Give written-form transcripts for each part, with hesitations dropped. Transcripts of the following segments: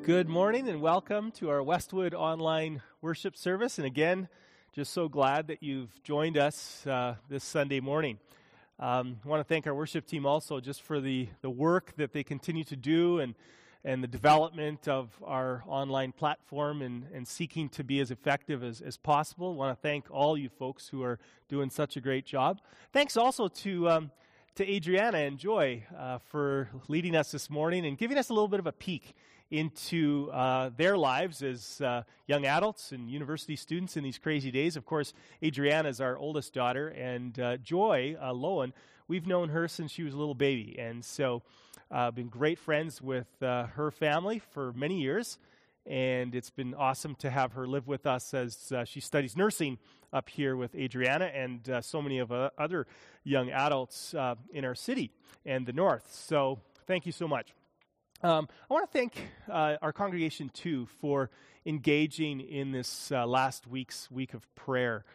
Good morning and welcome to our Westwood online worship service. And again, just so glad that you've joined us this Sunday morning. I want to thank our worship team also just for the work that they continue to do and the development of our online platform and seeking to be as effective as possible. I want to thank all you folks who are doing such a great job. Thanks also to Adriana and Joy for leading us this morning and giving us a little bit of a peek into their lives as young adults and university students in these crazy days. Of course, Adriana is our oldest daughter, and Joy Lowen, we've known her since she was a little baby, and so been great friends with her family for many years, and it's been awesome to have her live with us as she studies nursing up here with Adriana and so many of other young adults in our city and the north. So thank you so much. I want to thank our congregation, too, for engaging in this last week of prayer.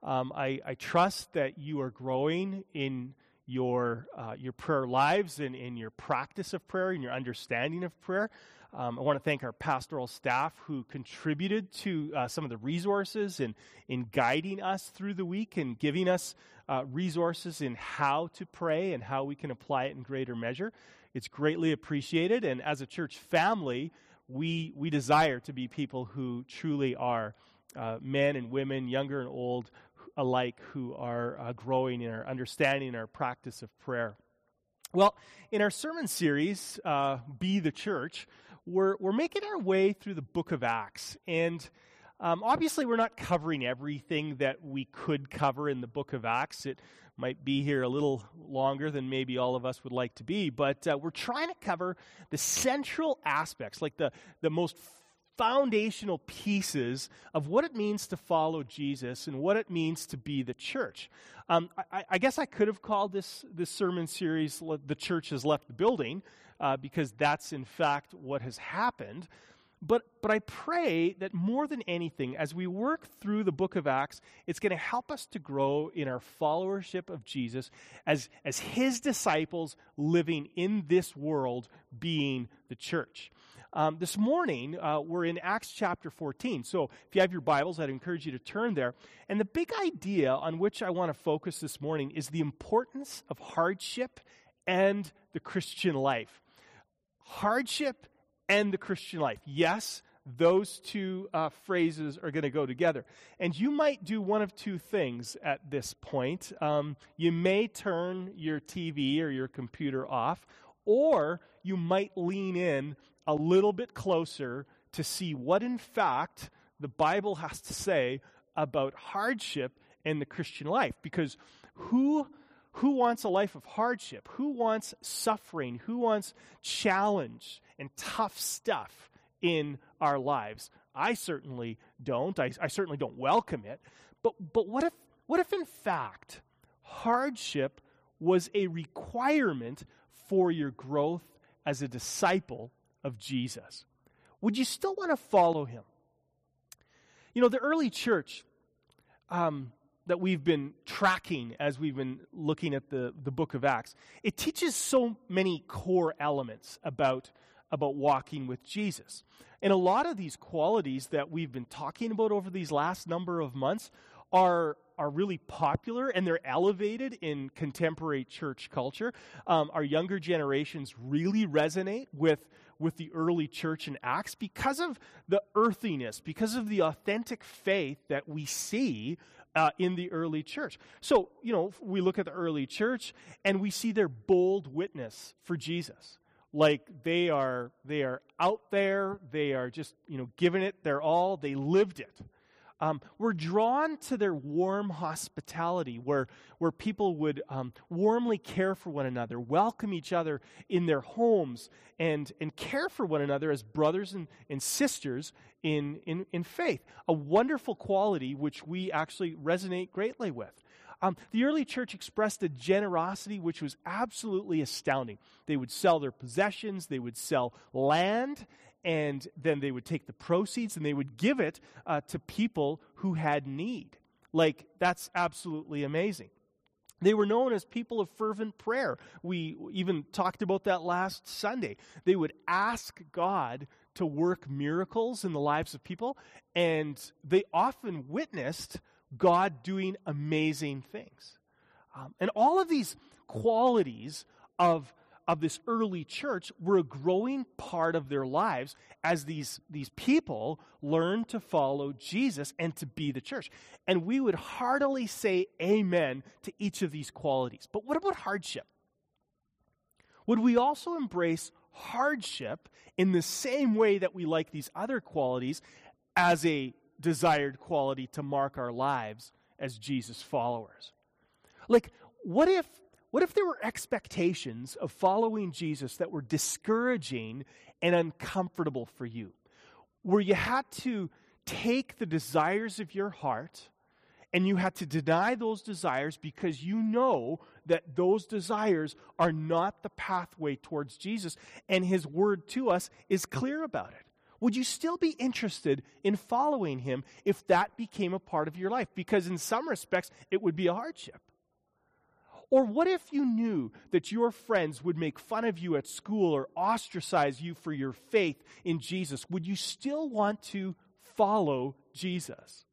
I trust that you are growing in your prayer lives and in your practice of prayer and your understanding of prayer. I want to thank our pastoral staff who contributed to some of the resources in guiding us through the week and giving us resources in how to pray and how we can apply it in greater measure. It's greatly appreciated, and as a church family, we desire to be people who truly are men and women, younger and old alike, who are growing in our understanding and our practice of prayer. Well, in our sermon series, Be the Church, we're making our way through the book of Acts, and obviously we're not covering everything that we could cover in the book of Acts. It might be here a little longer than maybe all of us would like to be, but we're trying to cover the central aspects, like the most foundational pieces of what it means to follow Jesus and what it means to be the church. I guess I could have called this sermon series, The Church Has Left the Building, because that's in fact what has happened. But I pray that more than anything, as we work through the book of Acts, it's going to help us to grow in our followership of Jesus as his disciples living in this world, being the church. This morning, we're in Acts chapter 14. So if you have your Bibles, I'd encourage you to turn there. And the big idea on which I want to focus this morning is the importance of hardship and the Christian life. Hardship and the Christian life. Yes, those two phrases are going to go together. And you might do one of two things at this point. You may turn your TV or your computer off, or you might lean in a little bit closer to see what, in fact, the Bible has to say about hardship and the Christian life. Because who wants a life of hardship? Who wants suffering? Who wants challenge and tough stuff in our lives? I certainly don't. I certainly don't welcome it. But what if in fact hardship was a requirement for your growth as a disciple of Jesus? Would you still want to follow him? You know, the early church that we've been tracking as we've been looking at the book of Acts, it teaches so many core elements about walking with Jesus. And a lot of these qualities that we've been talking about over these last number of months are really popular, and they're elevated in contemporary church culture. Our younger generations really resonate with the early church in Acts because of the earthiness, because of the authentic faith that we see in the early church. So, you know, we look at the early church and we see their bold witness for Jesus. Like they are out there, they are just, giving it their all, they lived it. We're drawn to their warm hospitality where people would warmly care for one another, welcome each other in their homes, and care for one another as brothers and sisters in faith. A wonderful quality which we actually resonate greatly with. The early church expressed a generosity which was absolutely astounding. They would sell their possessions, they would sell land, and then they would take the proceeds and they would give it to people who had need. Like, that's absolutely amazing. They were known as people of fervent prayer. We even talked about that last Sunday. They would ask God to work miracles in the lives of people, and they often witnessed God doing amazing things. And all of these qualities of this early church were a growing part of their lives as these people learned to follow Jesus and to be the church. And we would heartily say amen to each of these qualities. But what about hardship? Would we also embrace hardship in the same way that we like these other qualities as a desired quality to mark our lives as Jesus followers? Like, what if there were expectations of following Jesus that were discouraging and uncomfortable for you, where you had to take the desires of your heart and you had to deny those desires because you know that those desires are not the pathway towards Jesus, and His word to us is clear about it? Would you still be interested in following Him if that became a part of your life? Because in some respects, it would be a hardship. Or what if you knew that your friends would make fun of you at school or ostracize you for your faith in Jesus? Would you still want to follow Jesus?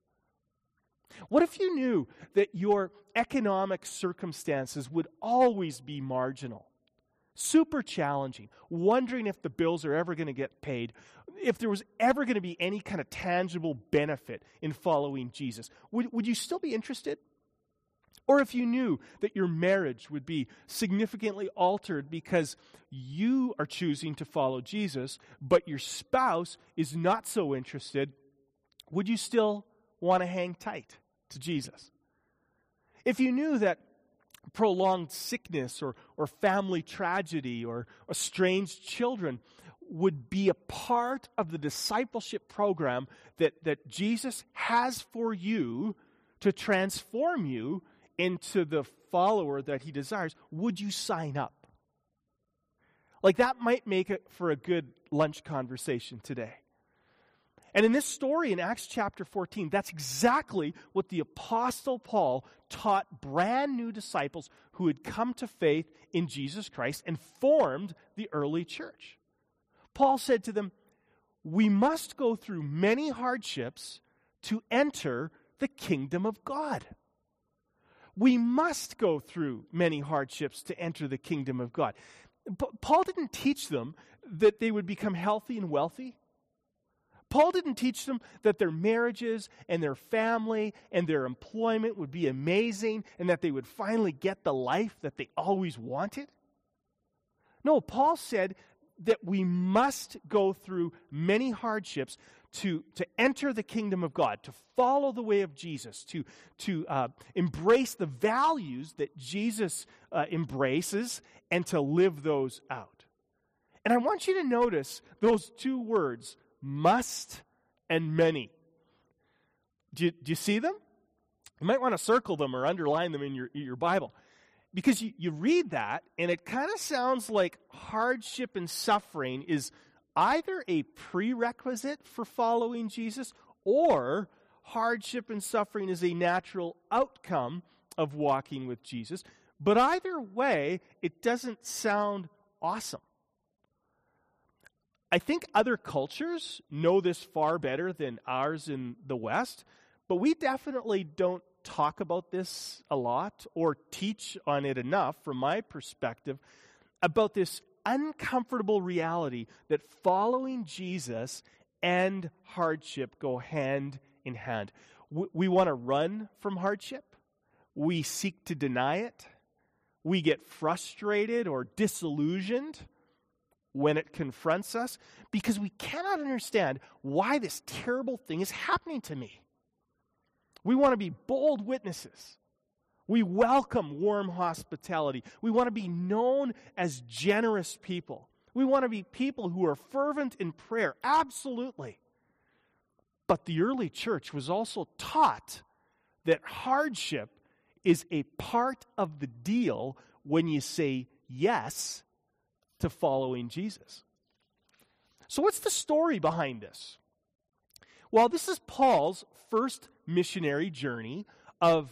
What if you knew that your economic circumstances would always be marginal, super challenging, wondering if the bills are ever going to get paid, if there was ever going to be any kind of tangible benefit in following Jesus? Would you still be interested? Or if you knew that your marriage would be significantly altered because you are choosing to follow Jesus, but your spouse is not so interested, would you still want to hang tight to Jesus? If you knew that prolonged sickness or family tragedy or estranged children would be a part of the discipleship program that Jesus has for you to transform you into the follower that He desires, would you sign up? Like, that might make it for a good lunch conversation today. And in this story in Acts chapter 14, that's exactly what the Apostle Paul taught brand new disciples who had come to faith in Jesus Christ and formed the early church. Paul said to them, "We must go through many hardships to enter the kingdom of God." We must go through many hardships to enter the kingdom of God. Paul didn't teach them that they would become healthy and wealthy. Paul didn't teach them that their marriages and their family and their employment would be amazing and that they would finally get the life that they always wanted. No, Paul said that we must go through many hardships to enter the kingdom of God, to follow the way of Jesus, to embrace the values that Jesus embraces, and to live those out. And I want you to notice those two words, must and many. Do you see them? You might want to circle them or underline them in your Bible. Because you read that, and it kind of sounds like hardship and suffering is either a prerequisite for following Jesus, or hardship and suffering is a natural outcome of walking with Jesus. But either way, it doesn't sound awesome. I think other cultures know this far better than ours in the West, but we definitely don't talk about this a lot or teach on it enough, from my perspective, about this uncomfortable reality that following Jesus and hardship go hand in hand. We want to run from hardship. We seek to deny it. We get frustrated or disillusioned when it confronts us because we cannot understand why this terrible thing is happening to me. We want to be bold witnesses. We welcome warm hospitality. We want to be known as generous people. We want to be people who are fervent in prayer. Absolutely. But the early church was also taught that hardship is a part of the deal when you say yes to following Jesus. So what's the story behind this? Well, this is Paul's first missionary journey of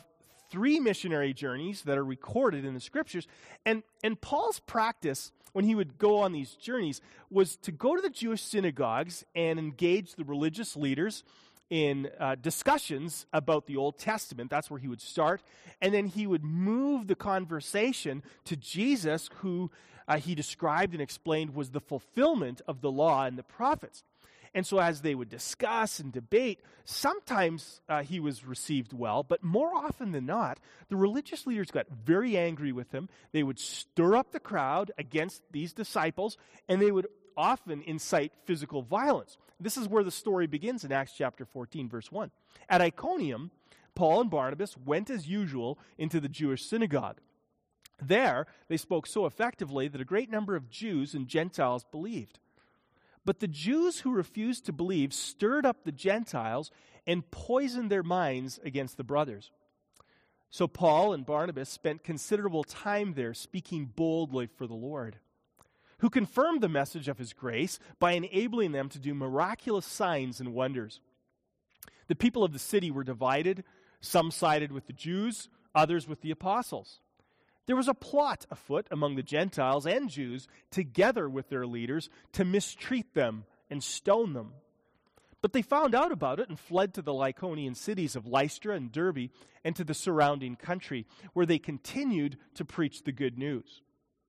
3 missionary journeys that are recorded in the Scriptures. And Paul's practice when he would go on these journeys was to go to the Jewish synagogues and engage the religious leaders in discussions about the Old Testament. That's where he would start. And then he would move the conversation to Jesus, who he described and explained was the fulfillment of the law and the prophets. And so as they would discuss and debate, sometimes he was received well, but more often than not, the religious leaders got very angry with him. They would stir up the crowd against these disciples, and they would often incite physical violence. This is where the story begins in Acts chapter 14, verse 1. At Iconium, Paul and Barnabas went as usual into the Jewish synagogue. There, they spoke so effectively that a great number of Jews and Gentiles believed. But the Jews who refused to believe stirred up the Gentiles and poisoned their minds against the brothers. So Paul and Barnabas spent considerable time there speaking boldly for the Lord, who confirmed the message of his grace by enabling them to do miraculous signs and wonders. The people of the city were divided. Some sided with the Jews, others with the apostles. There was a plot afoot among the Gentiles and Jews, together with their leaders, to mistreat them and stone them. But they found out about it and fled to the Lycaonian cities of Lystra and Derbe and to the surrounding country, where they continued to preach the good news.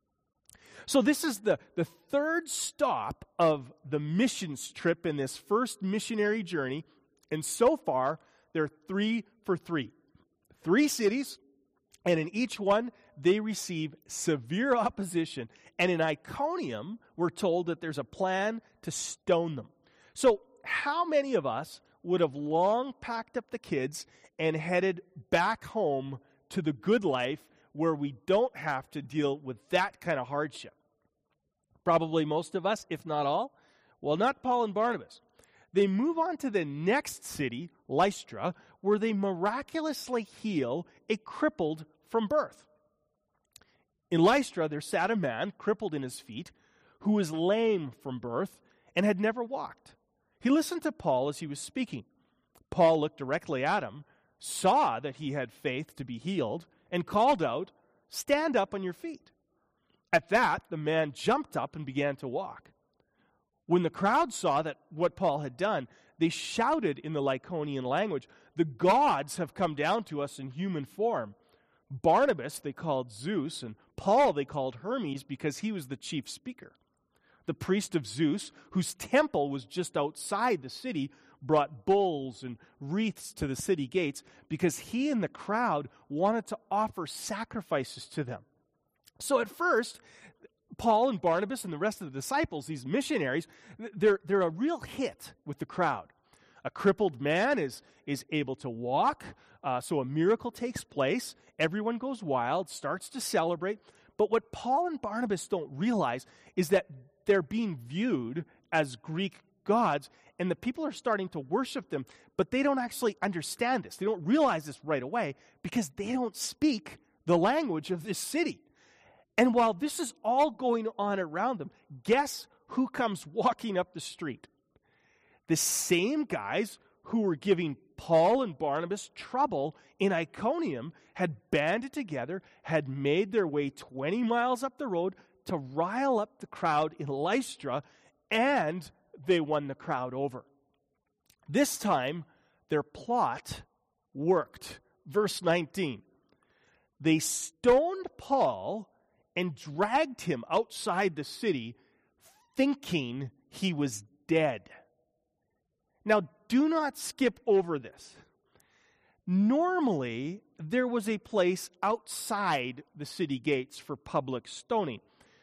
So this is the third stop of the missions trip in this first missionary journey, and so far, they're 3 for 3. 3 cities, and in each one, they receive severe opposition. And in Iconium, we're told that there's a plan to stone them. So how many of us would have long packed up the kids and headed back home to the good life where we don't have to deal with that kind of hardship? Probably most of us, if not all. Well, not Paul and Barnabas. They move on to the next city, Lystra, where they miraculously heal a crippled from birth. In Lystra, there sat a man, crippled in his feet, who was lame from birth and had never walked. He listened to Paul as he was speaking. Paul looked directly at him, saw that he had faith to be healed, and called out, "Stand up on your feet." At that, the man jumped up and began to walk. When the crowd saw that what Paul had done, they shouted in the Lycaonian language, "The gods have come down to us in human form." Barnabas they called Zeus, and Paul they called Hermes because he was the chief speaker. The priest of Zeus, whose temple was just outside the city, brought bulls and wreaths to the city gates because he and the crowd wanted to offer sacrifices to them. So at first, Paul and Barnabas and the rest of the disciples, these missionaries, they're a real hit with the crowd. A crippled man is able to walk, so a miracle takes place. Everyone goes wild, starts to celebrate. But what Paul and Barnabas don't realize is that they're being viewed as Greek gods, and the people are starting to worship them, but they don't actually understand this. They don't realize this right away because they don't speak the language of this city. And while this is all going on around them, guess who comes walking up the street? The same guys who were giving Paul and Barnabas trouble in Iconium had banded together, had made their way 20 miles up the road to rile up the crowd in Lystra, and they won the crowd over. This time, their plot worked. Verse 19. They stoned Paul and dragged him outside the city, thinking he was dead. Now, do not skip over this. Normally, there was a place outside the city gates for public stoning.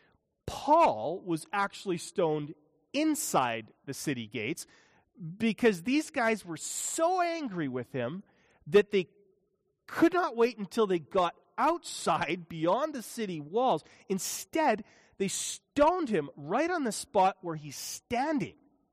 Paul was actually stoned inside the city gates because these guys were so angry with him that they could not wait until they got outside beyond the city walls. Instead, they stoned him right on the spot where he's standing.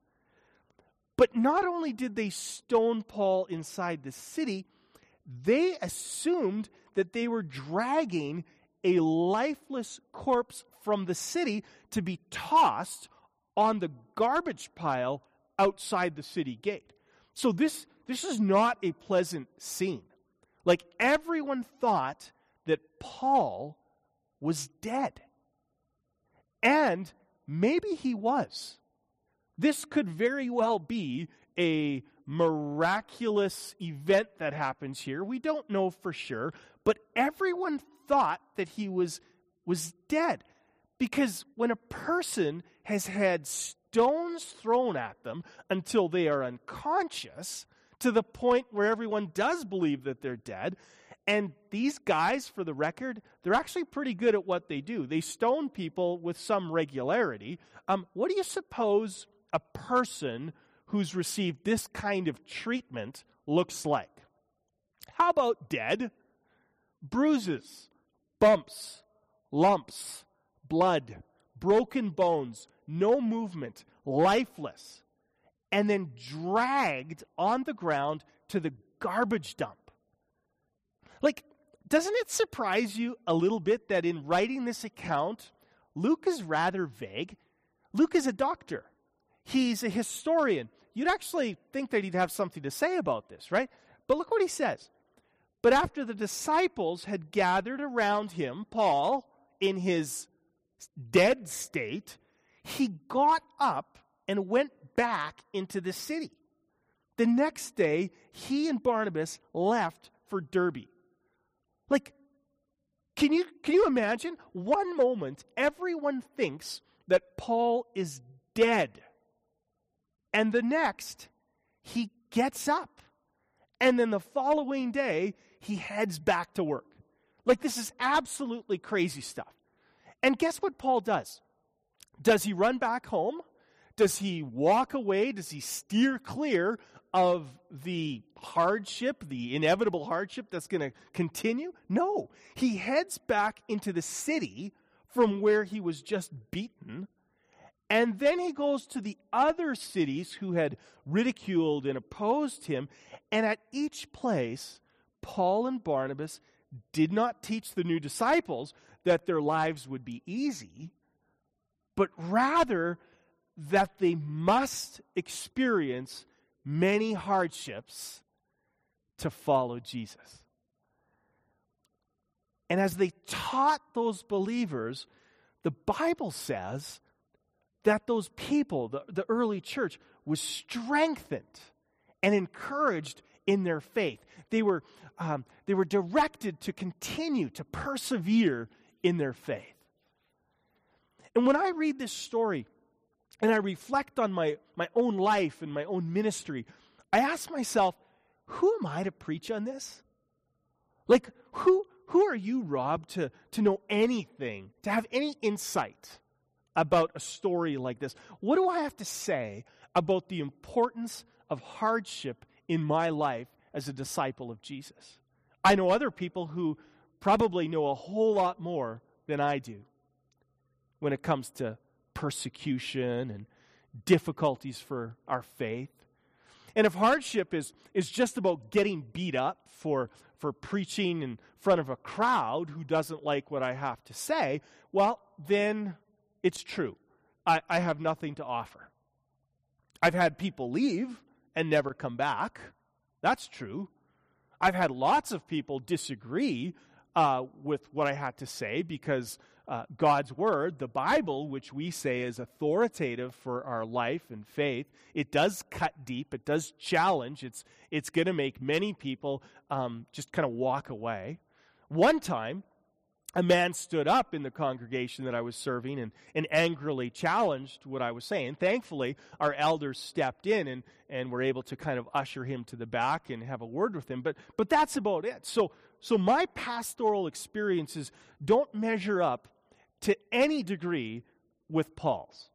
But not only did they stone Paul inside the city, they assumed that they were dragging a lifeless corpse from the city to be tossed on the garbage pile outside the city gate. So this is not a pleasant scene. Like everyone thought that Paul was dead. And maybe he was. This could very well be a miraculous event that happens here. We don't know for sure, but everyone thought that he was dead. Because when a person has had stones thrown at them until they are unconscious, to the point where everyone does believe that they're dead, and these guys, for the record, they're actually pretty good at what they do. They stone people with some regularity. What do you suppose a person who's received this kind of treatment looks like? How about dead? Bruises, bumps, lumps, blood, broken bones, no movement, lifeless, and then dragged on the ground to the garbage dump. Like, doesn't it surprise you a little bit that in writing this account, Luke is rather vague? Luke is a doctor. He's a historian. You'd actually think that he'd have something to say about this, right? But look what he says. But after the disciples had gathered around him, Paul, in his dead state, he got up and went back into the city. The next day, he and Barnabas left for Derbe. Like, can you imagine? One moment, everyone thinks that Paul is dead. And the next, he gets up. And then the following day, he heads back to work. Like, this is absolutely crazy stuff. And guess what Paul does? Does he run back home? Does he walk away? Does he steer clear of the hardship, the inevitable hardship that's going to continue? No. He heads back into the city from where he was just beaten, and then he goes to the other cities who had ridiculed and opposed him, and at each place, Paul and Barnabas did not teach the new disciples that their lives would be easy, but rather that they must experience many hardships to follow Jesus. And as they taught those believers, the Bible says that those people, the early church, was strengthened and encouraged in their faith. They were directed to continue to persevere in their faith. And when I read this story and I reflect on my own life and my own ministry, I ask myself, who am I to preach on this? Like, who are you, Rob, to know anything, to have any insight about a story like this? What do I have to say about the importance of hardship in my life as a disciple of Jesus? I know other people who probably know a whole lot more than I do when it comes to persecution and difficulties for our faith. And if hardship is just about getting beat up for preaching in front of a crowd who doesn't like what I have to say, well, then it's true. I have nothing to offer. I've had people leave and never come back. That's true. I've had lots of people disagree with what I had to say because God's Word, the Bible, which we say is authoritative for our life and faith, it does cut deep, it does challenge, it's going to make many people just kind of walk away. One time, a man stood up in the congregation that I was serving and angrily challenged what I was saying. Thankfully, our elders stepped in and were able to kind of usher him to the back and have a word with him. But that's about it. So my pastoral experiences don't measure up to any degree with Paul's.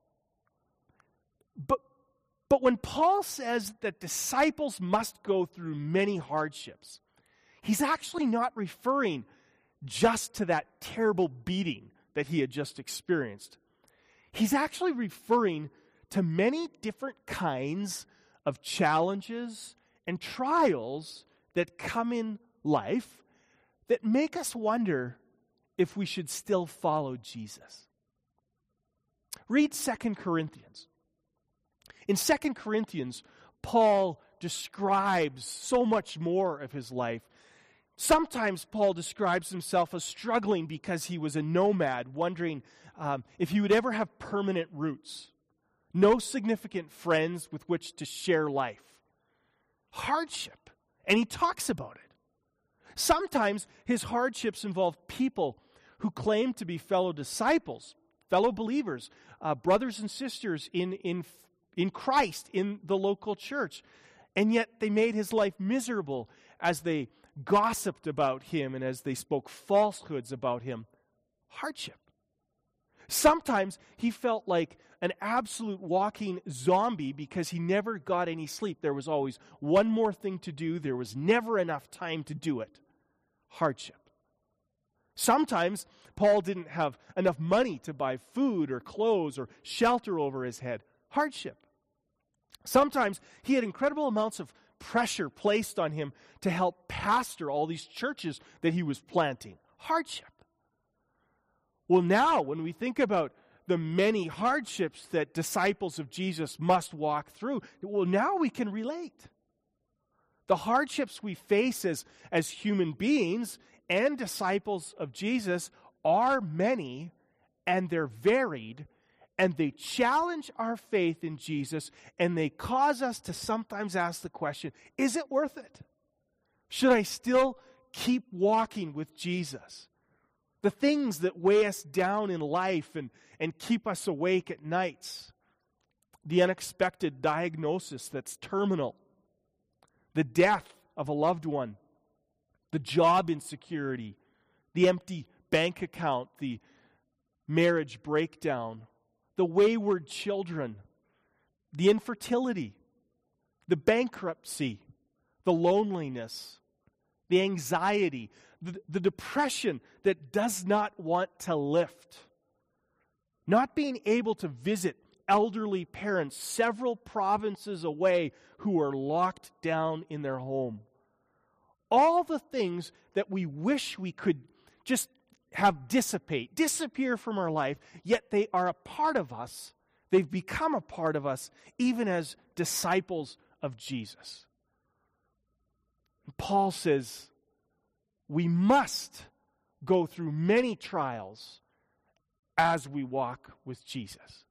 But when Paul says that disciples must go through many hardships, he's actually not referring just to that terrible beating that he had just experienced. He's actually referring to many different kinds of challenges and trials that come in life that make us wonder if we should still follow Jesus. Read 2 Corinthians. In 2 Corinthians, Paul describes so much more of his life. Sometimes Paul describes himself as struggling because he was a nomad, wondering if he would ever have permanent roots, no significant friends with which to share life. Hardship. And he talks about it. Sometimes his hardships involve people who claim to be fellow disciples, fellow believers, brothers and sisters in Christ, in the local church. And yet they made his life miserable as they gossiped about him and as they spoke falsehoods about him. Hardship. Sometimes he felt like an absolute walking zombie because he never got any sleep. There was always one more thing to do. There was never enough time to do it. Hardship. Sometimes Paul didn't have enough money to buy food or clothes or shelter over his head. Hardship. Sometimes he had incredible amounts of pressure placed on him to help pastor all these churches that he was planting. Hardship. Well, now, when we think about the many hardships that disciples of Jesus must walk through, well, now we can relate. The hardships we face as human beings and disciples of Jesus are many, and they're varied, and they challenge our faith in Jesus, and they cause us to sometimes ask the question, is it worth it? Should I still keep walking with Jesus? The things that weigh us down in life and keep us awake at nights. The unexpected diagnosis that's terminal. The death of a loved one. The job insecurity. The empty bank account. The marriage breakdown. The wayward children. The infertility. The bankruptcy. The loneliness. The anxiety. The depression that does not want to lift. Not being able to visit elderly parents several provinces away who are locked down in their home. All the things that we wish we could just have disappear from our life, yet they are a part of us. They've become a part of us, even as disciples of Jesus. Paul says, we must go through many trials as we walk with Jesus.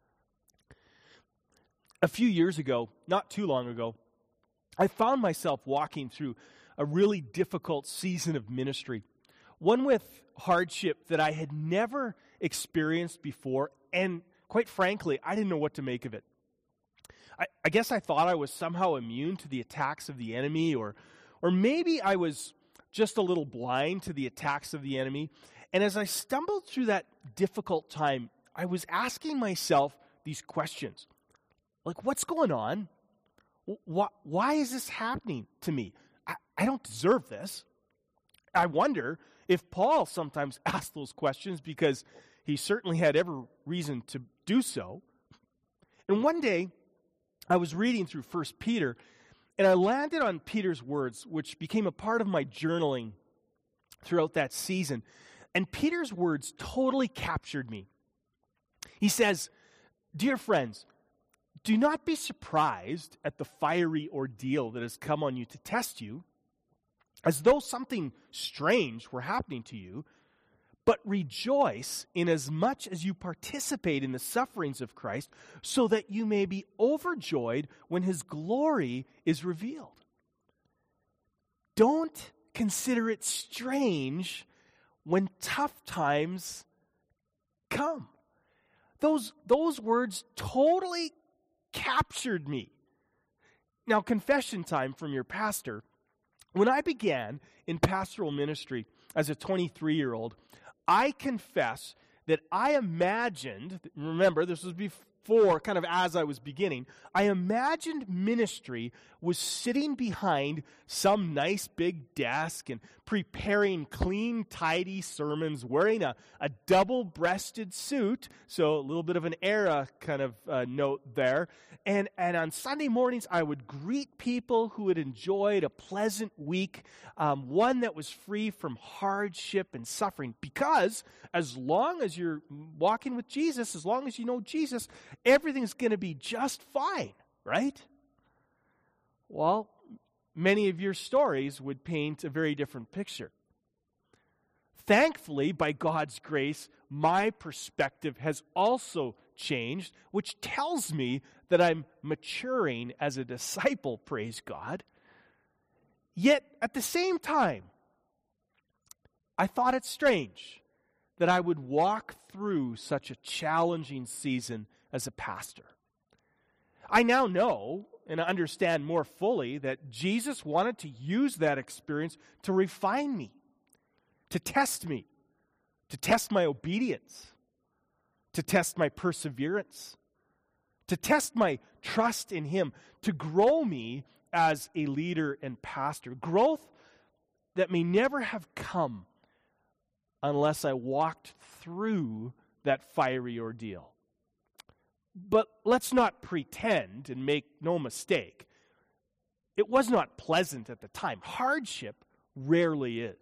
A few years ago, not too long ago, I found myself walking through a really difficult season of ministry, one with hardship that I had never experienced before, and quite frankly, I didn't know what to make of it. I guess I thought I was somehow immune to the attacks of the enemy, or maybe I was just a little blind to the attacks of the enemy. And as I stumbled through that difficult time, I was asking myself these questions. Like, what's going on? Why is this happening to me? I don't deserve this. I wonder if Paul sometimes asked those questions because he certainly had every reason to do so. And one day, I was reading through 1 Peter, and I landed on Peter's words, which became a part of my journaling throughout that season. And Peter's words totally captured me. He says, "Dear friends, do not be surprised at the fiery ordeal that has come on you to test you, as though something strange were happening to you, but rejoice inasmuch as you participate in the sufferings of Christ, so that you may be overjoyed when his glory is revealed. Don't consider it strange when tough times come." Those words totally captured me. Now, confession time from your pastor. When I began in pastoral ministry as a 23-year-old, I confess that I imagined, remember, this was before, kind of as I was beginning, I imagined ministry was sitting behind some nice big desk and preparing clean, tidy sermons, wearing a double-breasted suit, so a little bit of an era kind of note there. And on Sunday mornings, I would greet people who had enjoyed a pleasant week, one that was free from hardship and suffering. Because as long as you're walking with Jesus, as long as you know Jesus, everything's going to be just fine, right? Well, many of your stories would paint a very different picture. Thankfully, by God's grace, my perspective has also changed, which tells me that I'm maturing as a disciple, praise God. Yet, at the same time, I thought it strange that I would walk through such a challenging season as a pastor. I now know and understand more fully that Jesus wanted to use that experience to refine me, to test my obedience, to test my perseverance, to test my trust in Him, to grow me as a leader and pastor. Growth that may never have come unless I walked through that fiery ordeal. But let's not pretend and make no mistake. It was not pleasant at the time. Hardship rarely is.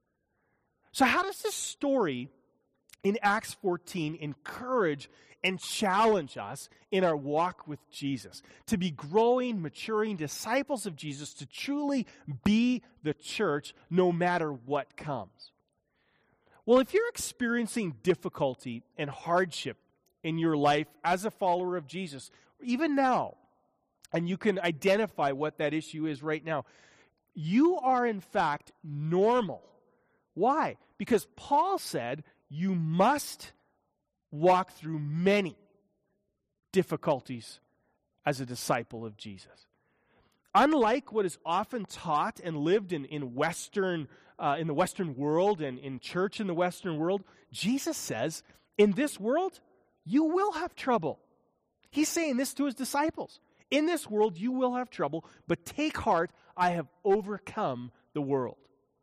So how does this story in Acts 14 encourage and challenge us in our walk with Jesus to be growing, maturing disciples of Jesus, to truly be the church no matter what comes? Well, if you're experiencing difficulty and hardship in your life as a follower of Jesus, even now, and you can identify what that issue is right now, you are in fact normal. Why? Because Paul said you must walk through many difficulties as a disciple of Jesus. Unlike what is often taught and lived in the Western world and in church in the Western world, Jesus says, in this world, you will have trouble. He's saying this to his disciples. In this world, you will have trouble, but take heart, I have overcome the world.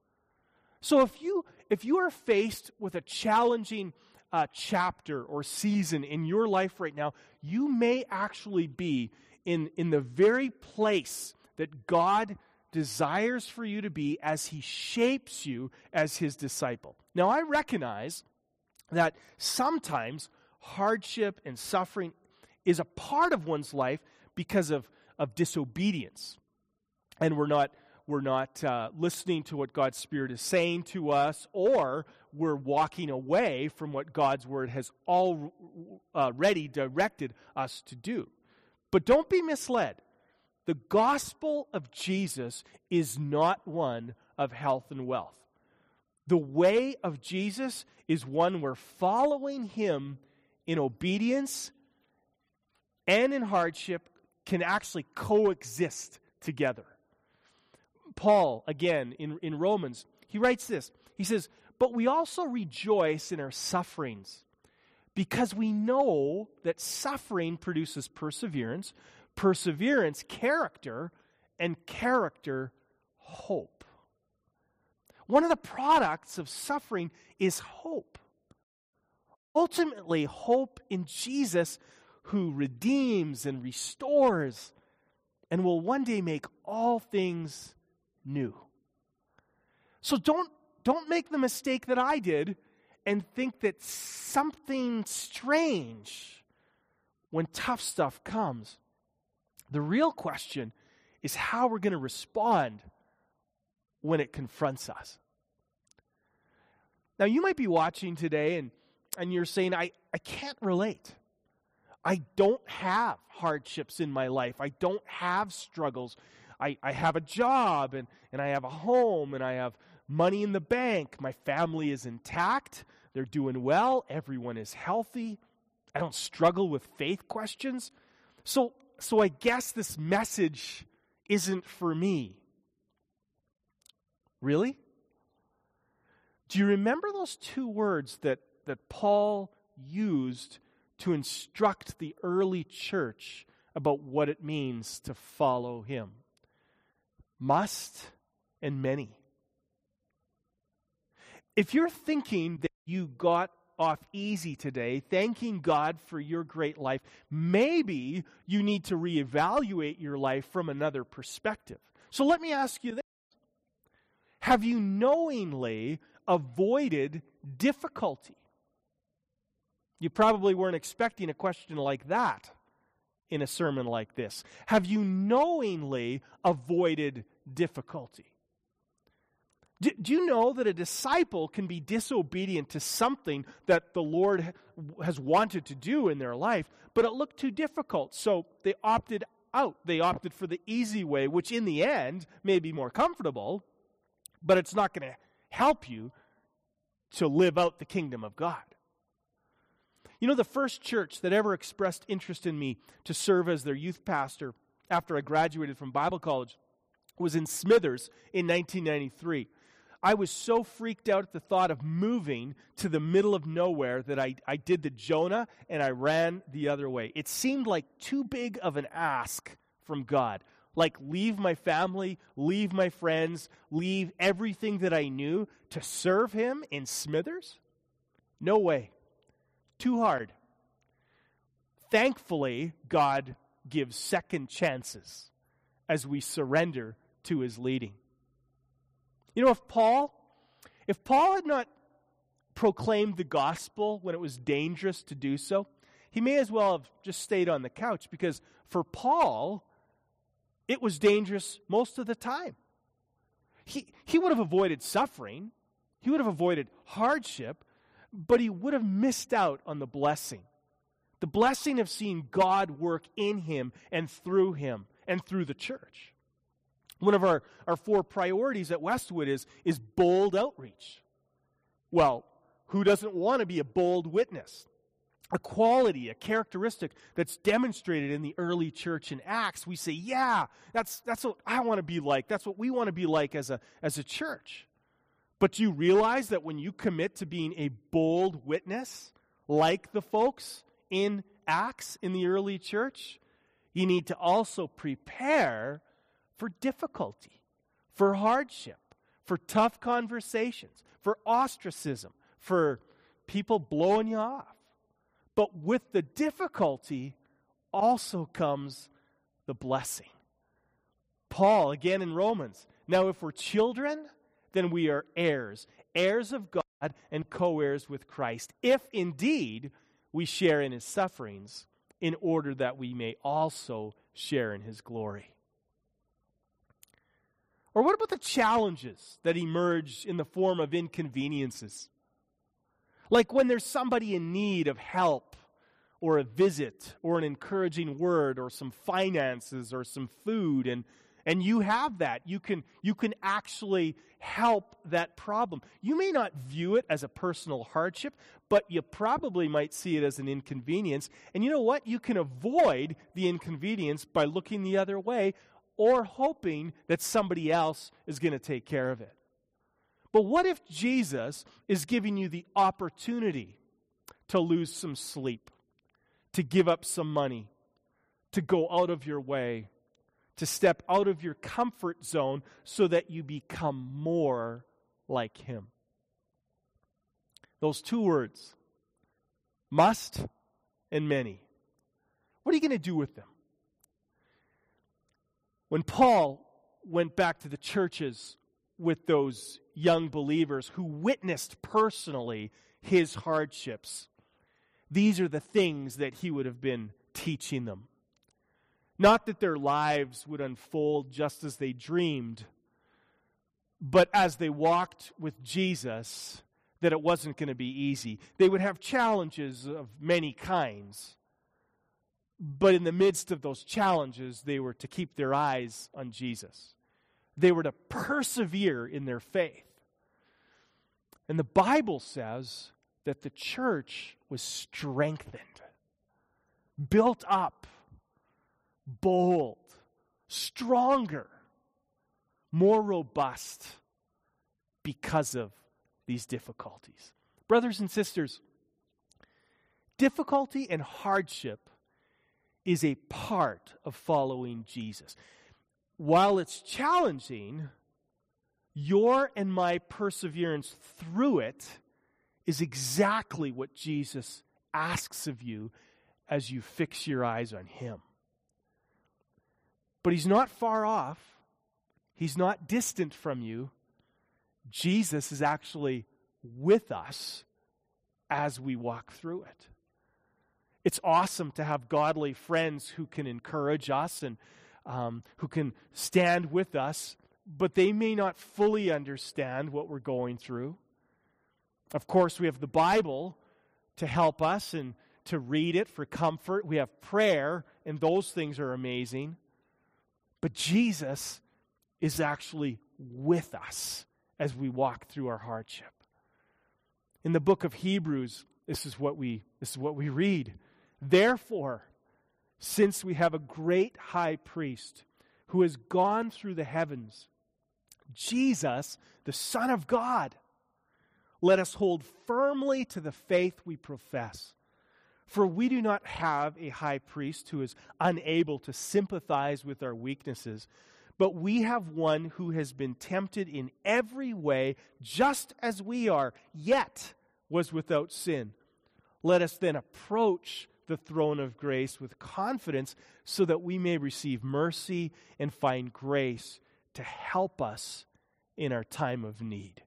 So if you are faced with a challenging chapter or season in your life right now, you may actually be in the very place that God desires for you to be as He shapes you as His disciple. Now, I recognize that sometimes hardship and suffering is a part of one's life because of disobedience. And we're not listening to what God's Spirit is saying to us, or we're walking away from what God's Word has already directed us to do. But don't be misled. The gospel of Jesus is not one of health and wealth. The way of Jesus is one where following Him in obedience and in hardship can actually coexist together. Paul, again, in Romans, he writes this. He says, "But we also rejoice in our sufferings, because we know that suffering produces perseverance, perseverance, character, and character, hope." One of the products of suffering is hope. Ultimately, hope in Jesus, who redeems and restores and will one day make all things new. So don't make the mistake that I did and think that something strange when tough stuff comes. The real question is how we're going to respond when it confronts us. Now, you might be watching today and you're saying, I can't relate. I don't have hardships in my life. I don't have struggles. I have a job and I have a home and I have money in the bank. My family is intact. They're doing well. Everyone is healthy. I don't struggle with faith questions. So I guess this message isn't for me. Really? Do you remember those two words that Paul used to instruct the early church about what it means to follow him? Must and many. If you're thinking that you got off easy today, thanking God for your great life, maybe you need to reevaluate your life from another perspective. So let me ask you this. Have you knowingly avoided difficulty? You probably weren't expecting a question like that in a sermon like this? Have you knowingly avoided difficulty? Do you know that a disciple can be disobedient to something that the Lord has wanted to do in their life, but it looked too difficult, so they opted out. They opted for the easy way, which in the end may be more comfortable, but it's not going to help you to live out the kingdom of God. You know, the first church that ever expressed interest in me to serve as their youth pastor after I graduated from Bible college was in Smithers in 1993. I was so freaked out at the thought of moving to the middle of nowhere that I did the Jonah and I ran the other way. It seemed like too big of an ask from God. Like leave my family, leave my friends, leave everything that I knew to serve Him in Smithers? No way. Too hard. Thankfully, God gives second chances as we surrender to His leading. You know, if Paul had not proclaimed the gospel when it was dangerous to do so, he may as well have just stayed on the couch, because for Paul, it was dangerous most of the time. He would have avoided suffering, he would have avoided hardship, but he would have missed out on the blessing of seeing God work in him and through the church. One of our 4 priorities at Westwood is bold outreach. Well, who doesn't want to be a bold witness? A quality, a characteristic that's demonstrated in the early church in Acts. We say, yeah, that's what I want to be like. That's what we want to be like as a church. But do you realize that when you commit to being a bold witness, like the folks in Acts in the early church, you need to also prepare for difficulty, for hardship, for tough conversations, for ostracism, for people blowing you off. But with the difficulty also comes the blessing. Paul, again in Romans, now if we're children, then we are heirs, heirs of God and co-heirs with Christ, if indeed we share in His sufferings, in order that we may also share in His glory. Or what about the challenges that emerge in the form of inconveniences? Like when there's somebody in need of help, or a visit, or an encouraging word, or some finances, or some food, and you have that. You can actually help that problem. You may not view it as a personal hardship, but you probably might see it as an inconvenience. And you know what? You can avoid the inconvenience by looking the other way, or hoping that somebody else is going to take care of it. But what if Jesus is giving you the opportunity to lose some sleep, to give up some money, to go out of your way, to step out of your comfort zone so that you become more like Him? Those 2 words, must and many. What are you going to do with them? When Paul went back to the churches with those young believers who witnessed personally his hardships, these are the things that he would have been teaching them. Not that their lives would unfold just as they dreamed, but as they walked with Jesus, that it wasn't going to be easy. They would have challenges of many kinds. But in the midst of those challenges, they were to keep their eyes on Jesus. They were to persevere in their faith. And the Bible says that the church was strengthened, built up, bold, stronger, more robust because of these difficulties. Brothers and sisters, difficulty and hardship is a part of following Jesus. While it's challenging, your and my perseverance through it is exactly what Jesus asks of you as you fix your eyes on Him. But He's not far off. He's not distant from you. Jesus is actually with us as we walk through it. It's awesome to have godly friends who can encourage us and who can stand with us, but they may not fully understand what we're going through. Of course, we have the Bible to help us and to read it for comfort. We have prayer, and those things are amazing. But Jesus is actually with us as we walk through our hardship. In the book of Hebrews, this is what we read. Therefore, since we have a great high priest who has gone through the heavens, Jesus, the Son of God, let us hold firmly to the faith we profess. For we do not have a high priest who is unable to sympathize with our weaknesses, but we have one who has been tempted in every way, just as we are, yet was without sin. Let us then approach the throne of grace with confidence so that we may receive mercy and find grace to help us in our time of need.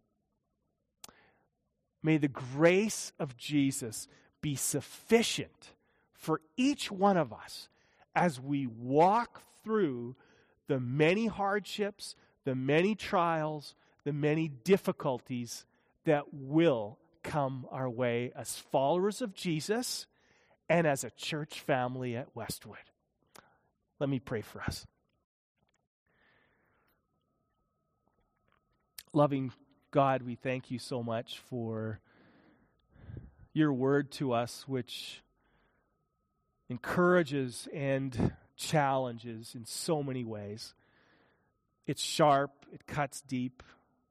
May the grace of Jesus be sufficient for each one of us as we walk through the many hardships, the many trials, the many difficulties that will come our way as followers of Jesus and as a church family at Westwood. Let me pray for us. Loving God, we thank you so much for your word to us, which encourages and challenges in so many ways. It's sharp, it cuts deep.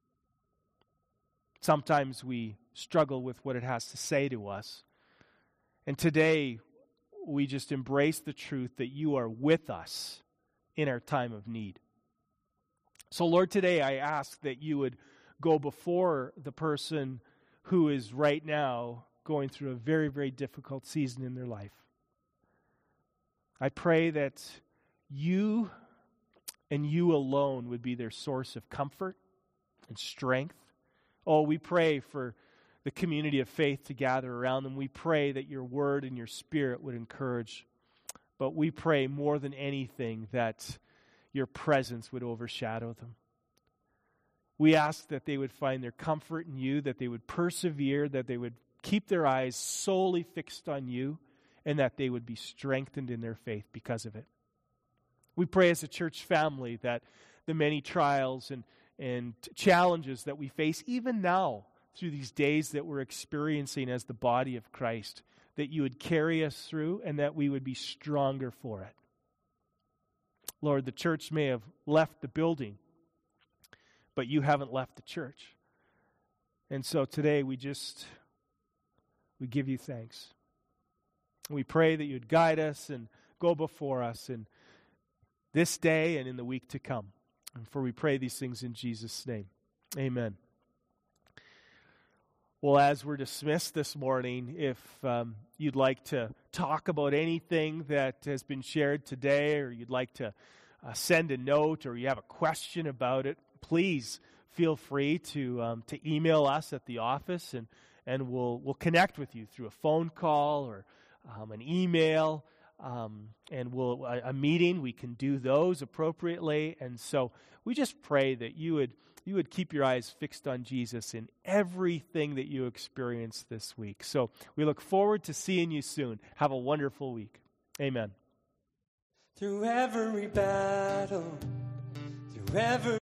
Sometimes we struggle with what it has to say to us. And today, we just embrace the truth that you are with us in our time of need. So, Lord, today I ask that you would go before the person who is right now going through a very, very difficult season in their life. I pray that you and you alone would be their source of comfort and strength. Oh, we pray for the community of faith to gather around them. We pray that your word and your spirit would encourage. But we pray more than anything that your presence would overshadow them. We ask that they would find their comfort in you, that they would persevere, that they would keep their eyes solely fixed on you, and that they would be strengthened in their faith because of it. We pray as a church family that the many trials and challenges that we face even now through these days that we're experiencing as the body of Christ, that you would carry us through and that we would be stronger for it. Lord, the church may have left the building, but you haven't left the church. And so today we give you thanks. We pray that you'd guide us and go before us in this day and in the week to come. And for we pray these things in Jesus' name. Amen. Well, as we're dismissed this morning, if you'd like to talk about anything that has been shared today, or you'd like to send a note, or you have a question about it, please feel free to email us at the office, and we'll connect with you through a phone call or an email, and a meeting. We can do those appropriately, and so we just pray that you would keep your eyes fixed on Jesus in everything that you experience this week. So we look forward to seeing you soon. Have a wonderful week. Amen. Through every battle, through every